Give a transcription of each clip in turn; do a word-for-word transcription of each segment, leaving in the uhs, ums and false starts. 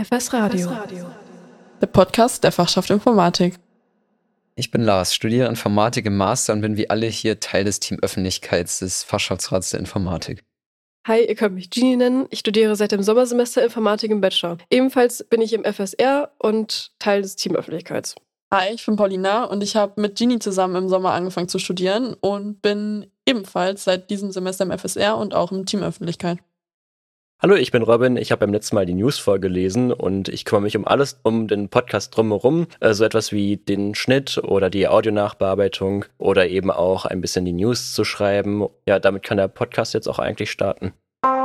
F S Radio. Der Podcast der Fachschaft Informatik. Ich bin Lars, studiere Informatik im Master und bin wie alle hier Teil des Team Öffentlichkeits des Fachschaftsrats der Informatik. Hi, ihr könnt mich Gini nennen. Ich studiere seit dem Sommersemester Informatik im Bachelor. Ebenfalls bin ich im F S R und Teil des Team Öffentlichkeits. Hi, ich bin Paulina und ich habe mit Gini zusammen im Sommer angefangen zu studieren und bin ebenfalls seit diesem Semester im F S R und auch im Team Öffentlichkeit. Hallo, ich bin Robin. Ich habe beim letzten Mal die News vorgelesen und ich kümmere mich um alles um den Podcast drumherum. Äh, so etwas wie den Schnitt oder die Audionachbearbeitung oder eben auch ein bisschen die News zu schreiben. Ja, damit kann der Podcast jetzt auch eigentlich starten.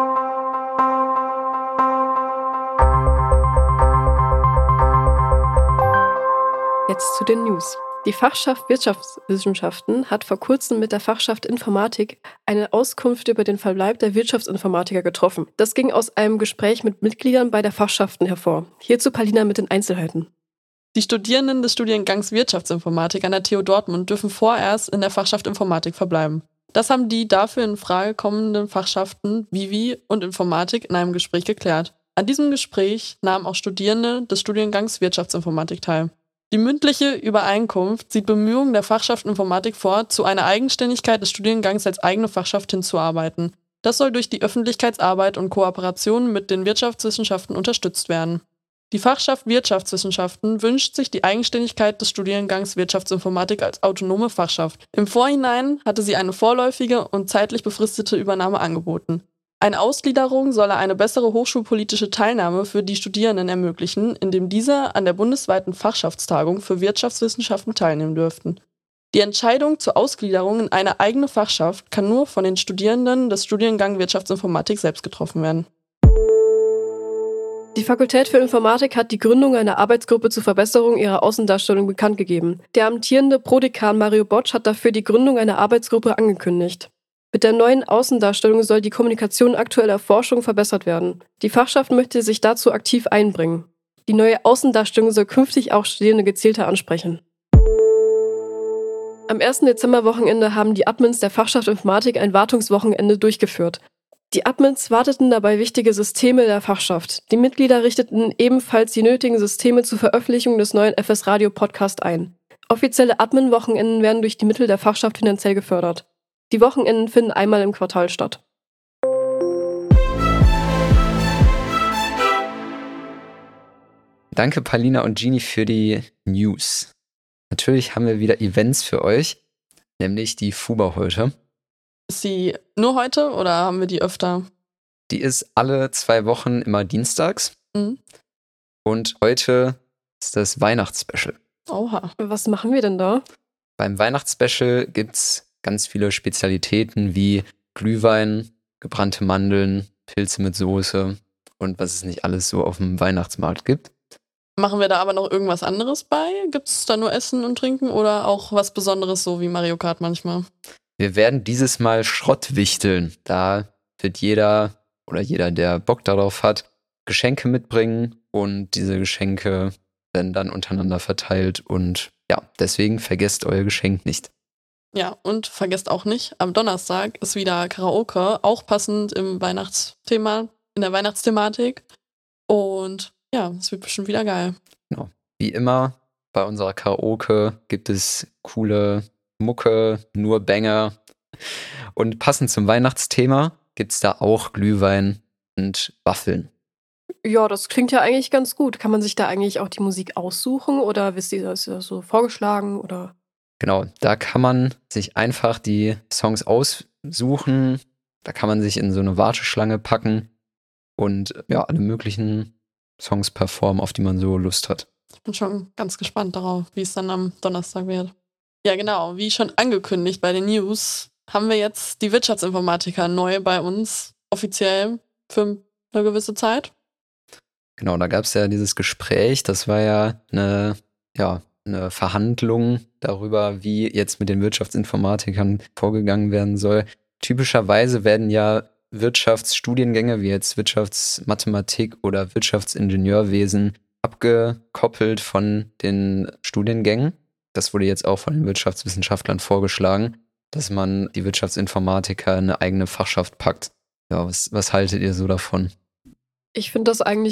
Jetzt zu den News. Die Fachschaft Wirtschaftswissenschaften hat vor kurzem mit der Fachschaft Informatik eine Auskunft über den Verbleib der Wirtschaftsinformatiker getroffen. Das ging aus einem Gespräch mit Mitgliedern bei der Fachschaften hervor. Hierzu Paulina mit den Einzelheiten. Die Studierenden des Studiengangs Wirtschaftsinformatik an der T U Dortmund dürfen vorerst in der Fachschaft Informatik verbleiben. Das haben die dafür in Frage kommenden Fachschaften Vivi und Informatik in einem Gespräch geklärt. An diesem Gespräch nahmen auch Studierende des Studiengangs Wirtschaftsinformatik teil. Die mündliche Übereinkunft sieht Bemühungen der Fachschaft Informatik vor, zu einer Eigenständigkeit des Studiengangs als eigene Fachschaft hinzuarbeiten. Das soll durch die Öffentlichkeitsarbeit und Kooperation mit den Wirtschaftswissenschaften unterstützt werden. Die Fachschaft Wirtschaftswissenschaften wünscht sich die Eigenständigkeit des Studiengangs Wirtschaftsinformatik als autonome Fachschaft. Im Vorhinein hatte sie eine vorläufige und zeitlich befristete Übernahme angeboten. Eine Ausgliederung solle eine bessere hochschulpolitische Teilnahme für die Studierenden ermöglichen, indem diese an der bundesweiten Fachschaftstagung für Wirtschaftswissenschaften teilnehmen dürften. Die Entscheidung zur Ausgliederung in eine eigene Fachschaft kann nur von den Studierenden des Studiengangs Wirtschaftsinformatik selbst getroffen werden. Die Fakultät für Informatik hat die Gründung einer Arbeitsgruppe zur Verbesserung ihrer Außendarstellung bekannt gegeben. Der amtierende Prodekan Mario Botsch hat dafür die Gründung einer Arbeitsgruppe angekündigt. Mit der neuen Außendarstellung soll die Kommunikation aktueller Forschung verbessert werden. Die Fachschaft möchte sich dazu aktiv einbringen. Die neue Außendarstellung soll künftig auch Studierende gezielter ansprechen. Am ersten Dezemberwochenende haben die Admins der Fachschaft Informatik ein Wartungswochenende durchgeführt. Die Admins warteten dabei wichtige Systeme der Fachschaft. Die Mitglieder richteten ebenfalls die nötigen Systeme zur Veröffentlichung des neuen F S Radio Podcast ein. Offizielle Admin-Wochenenden werden durch die Mittel der Fachschaft finanziell gefördert. Die Wochenenden finden einmal im Quartal statt. Danke Paulina und Gini für die News. Natürlich haben wir wieder Events für euch, nämlich die FUBA heute. Ist sie nur heute oder haben wir die öfter? Die ist alle zwei Wochen immer dienstags. Mhm. Und heute ist das Weihnachtsspecial. Oha. Was machen wir denn da? Beim Weihnachtsspecial gibt's ganz viele Spezialitäten wie Glühwein, gebrannte Mandeln, Pilze mit Soße und was es nicht alles so auf dem Weihnachtsmarkt gibt. Machen wir da aber noch irgendwas anderes bei? Gibt es da nur Essen und Trinken oder auch was Besonderes, so wie Mario Kart manchmal? Wir werden dieses Mal Schrott wichteln. Da wird jeder oder jeder, der Bock darauf hat, Geschenke mitbringen und diese Geschenke werden dann untereinander verteilt und ja, deswegen vergesst euer Geschenk nicht. Ja, und vergesst auch nicht, am Donnerstag ist wieder Karaoke, auch passend im Weihnachtsthema, in der Weihnachtsthematik. Und ja, es wird bestimmt wieder geil. Genau. Wie immer bei unserer Karaoke gibt es coole Mucke, nur Banger. Und passend zum Weihnachtsthema gibt es da auch Glühwein und Waffeln. Ja, das klingt ja eigentlich ganz gut. Kann man sich da eigentlich auch die Musik aussuchen oder wisst ihr, das ist so vorgeschlagen oder? Genau, da kann man sich einfach die Songs aussuchen. Da kann man sich in so eine Warteschlange packen und ja, alle möglichen Songs performen, auf die man so Lust hat. Ich bin schon ganz gespannt darauf, wie es dann am Donnerstag wird. Ja, genau, wie schon angekündigt bei den News, haben wir jetzt die Wirtschaftsinformatiker neu bei uns, offiziell für eine gewisse Zeit. Genau, da gab es ja dieses Gespräch, das war ja eine, ja, eine Verhandlung darüber, wie jetzt mit den Wirtschaftsinformatikern vorgegangen werden soll. Typischerweise werden ja Wirtschaftsstudiengänge wie jetzt Wirtschaftsmathematik oder Wirtschaftsingenieurwesen abgekoppelt von den Studiengängen. Das wurde jetzt auch von den Wirtschaftswissenschaftlern vorgeschlagen, dass man die Wirtschaftsinformatiker in eine eigene Fachschaft packt. Ja, was, was haltet ihr so davon? Ich finde das eigentlich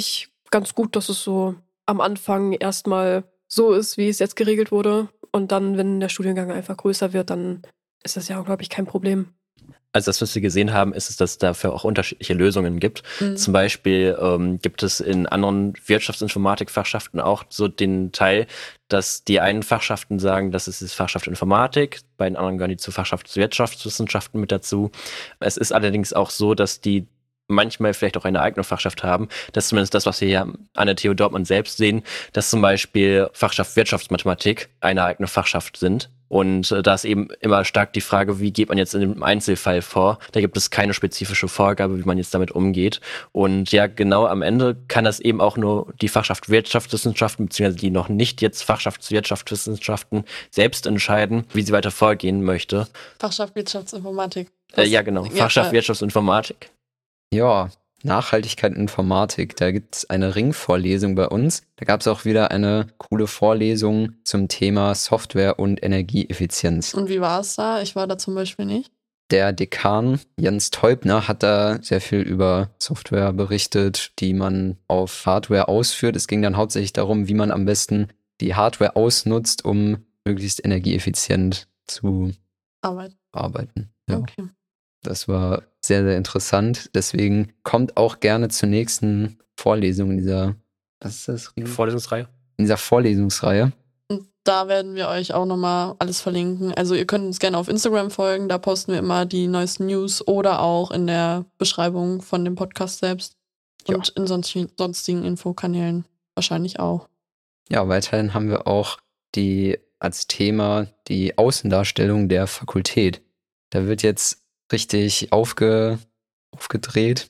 ganz gut, dass es so am Anfang erstmal so ist, wie es jetzt geregelt wurde. Und dann, wenn der Studiengang einfach größer wird, dann ist das ja, glaube ich, kein Problem. Also das, was wir gesehen haben, ist es, dass es dafür auch unterschiedliche Lösungen gibt. Mhm. Zum Beispiel ähm, gibt es in anderen Wirtschaftsinformatik-Fachschaften auch so den Teil, dass die einen Fachschaften sagen, das ist die Fachschaft Informatik, bei den anderen gehören die zur Fachschaft Wirtschaftswissenschaften mit dazu. Es ist allerdings auch so, dass die manchmal vielleicht auch eine eigene Fachschaft haben. Das ist zumindest das, was wir hier an der T U Dortmund selbst sehen, dass zum Beispiel Fachschaft Wirtschaftsmathematik eine eigene Fachschaft sind. Und äh, da ist eben immer stark die Frage, wie geht man jetzt in dem Einzelfall vor? Da gibt es keine spezifische Vorgabe, wie man jetzt damit umgeht. Und ja, genau am Ende kann das eben auch nur die Fachschaft Wirtschaftswissenschaften, beziehungsweise die noch nicht jetzt Fachschaft Wirtschaftswissenschaften selbst entscheiden, wie sie weiter vorgehen möchte. Fachschaft Wirtschaftsinformatik. Äh, ja, genau. Ja, Fachschaft äh, Wirtschaftsinformatik. Ja, Nachhaltigkeit in Informatik. Da gibt es eine Ringvorlesung bei uns. Da gab es auch wieder eine coole Vorlesung zum Thema Software und Energieeffizienz. Und wie war es da? Ich war da zum Beispiel nicht. Der Dekan Jens Teubner hat da sehr viel über Software berichtet, die man auf Hardware ausführt. Es ging dann hauptsächlich darum, wie man am besten die Hardware ausnutzt, um möglichst energieeffizient zu Arbeit. arbeiten. Ja. Okay. Das war sehr, sehr interessant. Deswegen kommt auch gerne zur nächsten Vorlesung in dieser, was ist das? Vorlesungsreihe. In dieser Vorlesungsreihe. Und da werden wir euch auch nochmal alles verlinken. Also ihr könnt uns gerne auf Instagram folgen, da posten wir immer die neuesten News oder auch in der Beschreibung von dem Podcast selbst. Und in sonstigen, sonstigen Infokanälen wahrscheinlich auch. Ja, weiterhin haben wir auch die als Thema die Außendarstellung der Fakultät. Da wird jetzt richtig aufge, aufgedreht.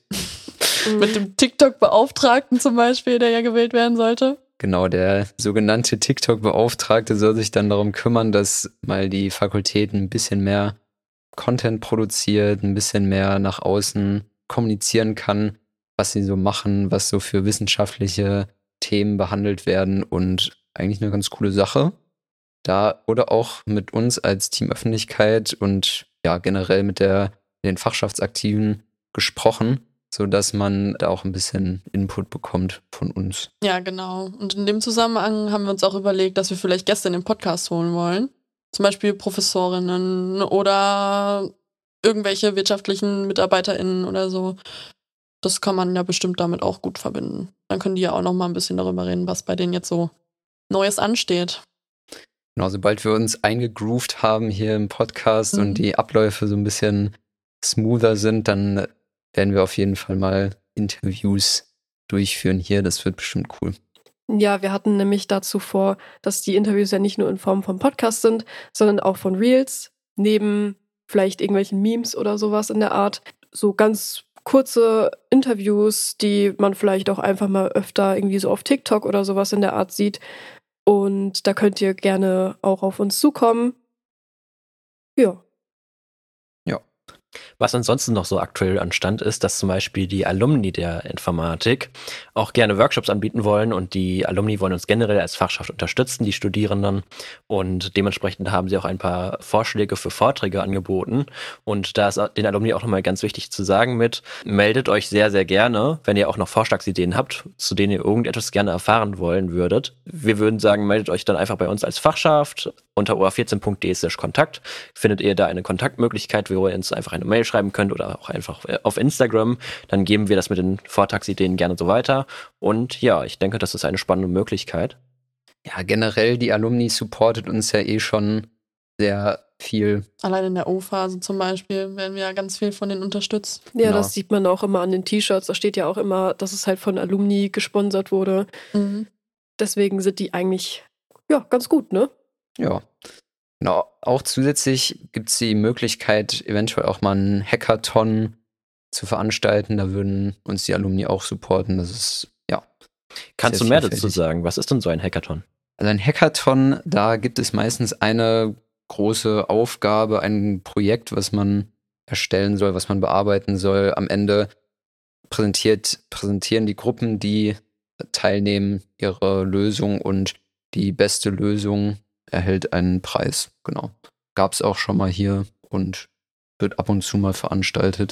Mit dem TikTok-Beauftragten zum Beispiel, der ja gewählt werden sollte. Genau, der sogenannte TikTok-Beauftragte soll sich dann darum kümmern, dass mal die Fakultät ein bisschen mehr Content produziert, ein bisschen mehr nach außen kommunizieren kann, was sie so machen, was so für wissenschaftliche Themen behandelt werden und eigentlich eine ganz coole Sache. Da wurde auch mit uns als Team Öffentlichkeit und ja generell mit der mit den Fachschaftsaktiven gesprochen, sodass man da auch ein bisschen Input bekommt von uns. Ja, genau. Und in dem Zusammenhang haben wir uns auch überlegt, dass wir vielleicht Gäste in den Podcast holen wollen. Zum Beispiel Professorinnen oder irgendwelche wirtschaftlichen MitarbeiterInnen oder so. Das kann man ja bestimmt damit auch gut verbinden. Dann können die ja auch noch mal ein bisschen darüber reden, was bei denen jetzt so Neues ansteht. Genau, sobald wir uns eingegroovt haben hier im Podcast Mhm. und die Abläufe so ein bisschen smoother sind, dann werden wir auf jeden Fall mal Interviews durchführen hier. Das wird bestimmt cool. Ja, wir hatten nämlich dazu vor, dass die Interviews ja nicht nur in Form von Podcast sind, sondern auch von Reels, neben vielleicht irgendwelchen Memes oder sowas in der Art. So ganz kurze Interviews, die man vielleicht auch einfach mal öfter irgendwie so auf TikTok oder sowas in der Art sieht. Und da könnt ihr gerne auch auf uns zukommen. Ja. Was ansonsten noch so aktuell anstand ist, dass zum Beispiel die Alumni der Informatik auch gerne Workshops anbieten wollen und die Alumni wollen uns generell als Fachschaft unterstützen, die Studierenden, und dementsprechend haben sie auch ein paar Vorschläge für Vorträge angeboten und da ist den Alumni auch nochmal ganz wichtig zu sagen mit, meldet euch sehr, sehr gerne, wenn ihr auch noch Vorschlagsideen habt, zu denen ihr irgendetwas gerne erfahren wollen würdet. Wir würden sagen, meldet euch dann einfach bei uns als Fachschaft. Unter o a vierzehn punkt de slash Kontakt findet ihr da eine Kontaktmöglichkeit, wo ihr uns einfach eine Mail schreiben könnt oder auch einfach auf Instagram. Dann geben wir das mit den Vortragsideen gerne so weiter. Und ja, ich denke, das ist eine spannende Möglichkeit. Ja, generell, die Alumni supportet uns ja eh schon sehr viel. Allein in der O-Phase zum Beispiel werden wir ja ganz viel von denen unterstützt. Ja, Genau. das sieht man auch immer an den T-Shirts. Da steht ja auch immer, dass es halt von Alumni gesponsert wurde. Mhm. Deswegen sind die eigentlich ja ganz gut, ne? Ja. Genau. Auch zusätzlich gibt es die Möglichkeit, eventuell auch mal einen Hackathon zu veranstalten. Da würden uns die Alumni auch supporten. Das ist, ja. Kannst sehr du mehr vielfältig. dazu sagen? Was ist denn so ein Hackathon? Also ein Hackathon, da gibt es meistens eine große Aufgabe, ein Projekt, was man erstellen soll, was man bearbeiten soll. Am Ende präsentiert, präsentieren die Gruppen, die teilnehmen, ihre Lösung und die beste Lösung erhält einen Preis. Genau. Gab es auch schon mal hier und wird ab und zu mal veranstaltet.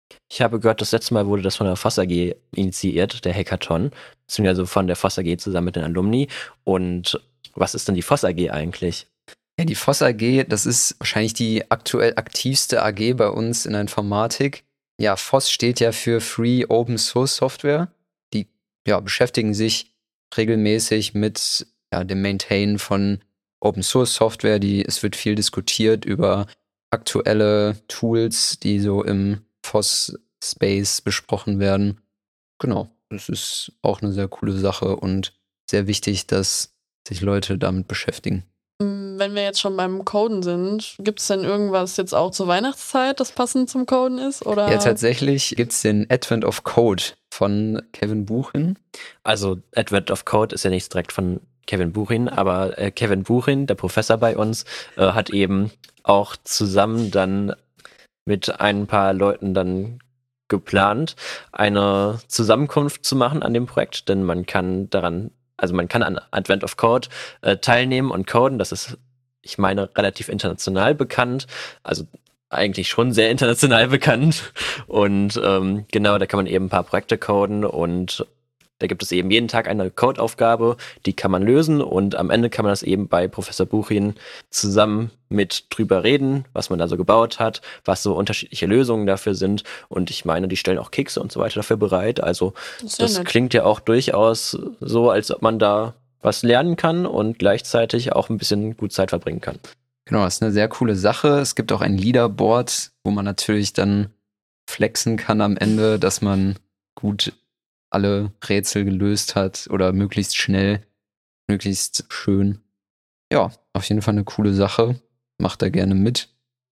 Ich habe gehört, das letzte Mal wurde das von der Voss A G initiiert, der Hackathon, beziehungsweise von der Voss A G zusammen mit den Alumni. Und was ist denn die Voss A G eigentlich? Ja, die Voss A G, das ist wahrscheinlich die aktuell aktivste A G bei uns in der Informatik. Ja, Voss steht ja für Free Open Source Software. Die ja, beschäftigen sich regelmäßig mit ja, dem Maintain von Open Source Software. Die, es wird viel diskutiert über aktuelle Tools, die so im Voss-Space besprochen werden. Genau, das ist auch eine sehr coole Sache und sehr wichtig, dass sich Leute damit beschäftigen. Wenn wir jetzt schon beim Coden sind, gibt es denn irgendwas jetzt auch zur Weihnachtszeit, das passend zum Coden ist? Oder? Ja, tatsächlich gibt es den Advent of Code von Kevin Buchin. Also Advent of Code ist ja nicht direkt von Kevin Buchin, aber äh, Kevin Buchin, der Professor bei uns, äh, hat eben auch zusammen dann mit ein paar Leuten dann geplant, eine Zusammenkunft zu machen an dem Projekt, denn man kann daran, also man kann an Advent of Code äh, teilnehmen und coden, das ist, ich meine, relativ international bekannt, also eigentlich schon sehr international bekannt und ähm, genau, da kann man eben ein paar Projekte coden und da gibt es eben jeden Tag eine Codeaufgabe, die kann man lösen und am Ende kann man das eben bei Professor Buchin zusammen mit drüber reden, was man da so gebaut hat, was so unterschiedliche Lösungen dafür sind und ich meine, die stellen auch Kekse und so weiter dafür bereit, also das, das klingt ja auch durchaus so, als ob man da was lernen kann und gleichzeitig auch ein bisschen gut Zeit verbringen kann. Genau, das ist eine sehr coole Sache. Es gibt auch ein Leaderboard, wo man natürlich dann flexen kann am Ende, dass man gut alle Rätsel gelöst hat oder möglichst schnell, möglichst schön. Ja, auf jeden Fall eine coole Sache. Macht da gerne mit.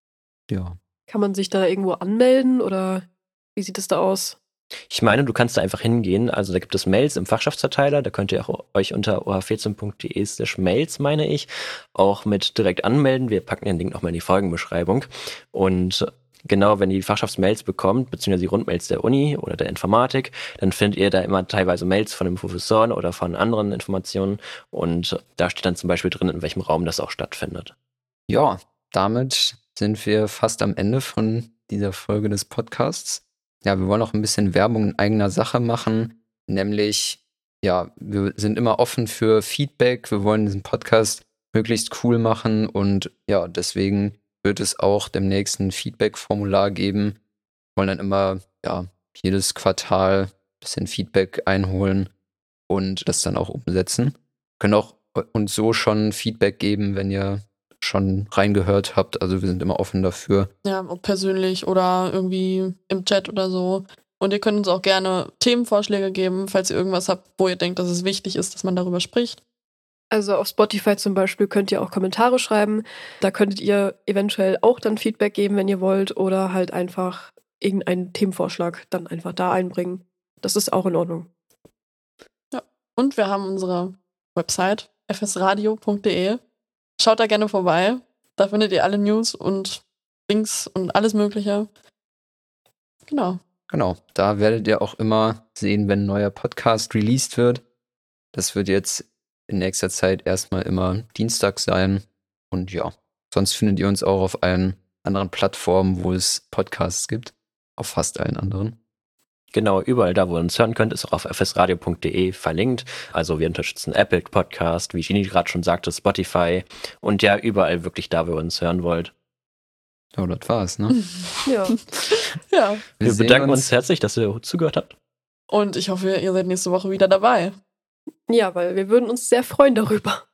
Ja. Kann man sich da irgendwo anmelden oder wie sieht es da aus? Ich meine, du kannst da einfach hingehen. Also da gibt es Mails im Fachschaftsverteiler. Da könnt ihr auch euch unter o h vierzehn punkt d e slash mails, meine ich, auch mit direkt anmelden. Wir packen den Link nochmal in die Folgenbeschreibung. Und genau, wenn ihr die Fachschaftsmails bekommt, beziehungsweise die Rundmails der Uni oder der Informatik, dann findet ihr da immer teilweise Mails von den Professoren oder von anderen Informationen. Und da steht dann zum Beispiel drin, in welchem Raum das auch stattfindet. Ja, damit sind wir fast am Ende von dieser Folge des Podcasts. Ja, wir wollen auch ein bisschen Werbung in eigener Sache machen, nämlich, ja, wir sind immer offen für Feedback. Wir wollen diesen Podcast möglichst cool machen und ja, deswegen wird es auch demnächst ein Feedback-Formular geben. Wir wollen dann immer, ja, jedes Quartal ein bisschen Feedback einholen und das dann auch umsetzen. Wir können auch uns so schon Feedback geben, wenn ihr schon reingehört habt. Also wir sind immer offen dafür. Ja, ob persönlich oder irgendwie im Chat oder so. Und ihr könnt uns auch gerne Themenvorschläge geben, falls ihr irgendwas habt, wo ihr denkt, dass es wichtig ist, dass man darüber spricht. Also auf Spotify zum Beispiel könnt ihr auch Kommentare schreiben. Da könntet ihr eventuell auch dann Feedback geben, wenn ihr wollt. Oder halt einfach irgendeinen Themenvorschlag dann einfach da einbringen. Das ist auch in Ordnung. Ja, und wir haben unsere Website f s radio punkt d e. Schaut da gerne vorbei. Da findet ihr alle News und Links und alles Mögliche. Genau. Genau, da werdet ihr auch immer sehen, wenn ein neuer Podcast released wird. Das wird jetzt in nächster Zeit erstmal immer Dienstag sein. Und ja, sonst findet ihr uns auch auf allen anderen Plattformen, wo es Podcasts gibt. Auf fast allen anderen. Genau, überall da, wo ihr uns hören könnt, ist auch auf f s radio punkt d e verlinkt. Also wir unterstützen Apple Podcast, wie Gini gerade schon sagte, Spotify und ja, überall wirklich da, wo ihr uns hören wollt. Ja, das war's, ne? Ja. Ja. Wir, wir bedanken uns, uns herzlich, dass ihr zugehört habt. Und ich hoffe, ihr seid nächste Woche wieder dabei. Ja, weil wir würden uns sehr freuen darüber.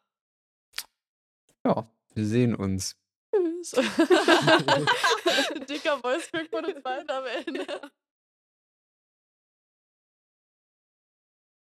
Ja, wir sehen uns. Tschüss. Dicker Voice-Crack von uns beiden am Ende.